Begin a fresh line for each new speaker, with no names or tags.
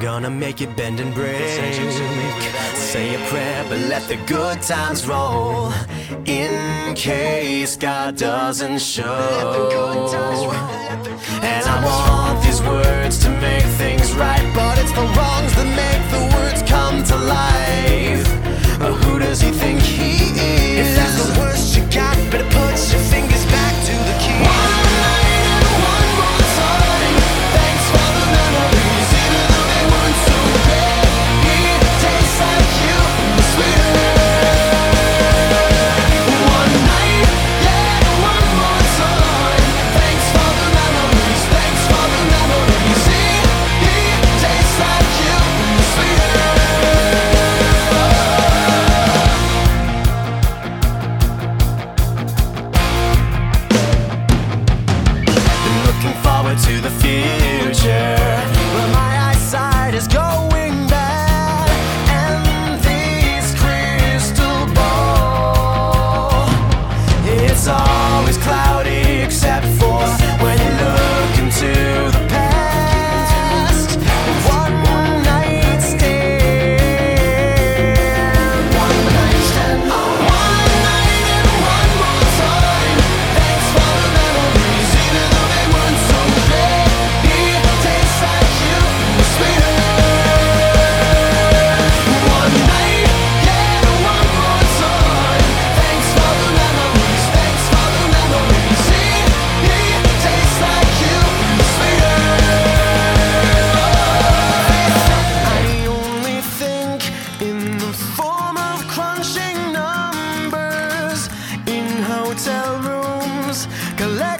gonna make it bend and break. Say a prayer, but let the good times roll, in case God doesn't show. And I want these words to make things right, but it's the wrongs that make the words come to life. Who does he think he is? If that's the worst you got, better put your fingers back to the key. One night and one more time. Thanks for the memories, even though they weren't so great. It tastes like you, sweeter. One night, yeah, one more time. Thanks for the memories, thanks for the memories. It tastes like you, sweeter. To the future, but my eyesight is going bad, and this crystal ball, it's always cloudy except for when you look into the past. One night stand, one night stand, one night and one more time. Thanks for the memories, even though they weren't so. Hotel rooms, collect